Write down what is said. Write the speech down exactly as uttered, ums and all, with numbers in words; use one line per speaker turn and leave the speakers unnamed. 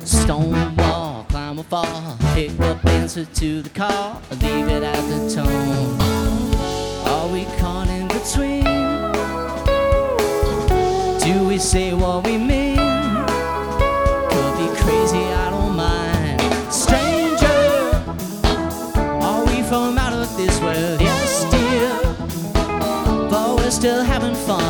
Stone wall, climb or fall, pick up, answer to the call, leave it at the tone. Are we caught in between? Do we say what we mean? Could be crazy, I don't mind. Stranger, are we from out of this world? Yes, dear, but we're still having fun.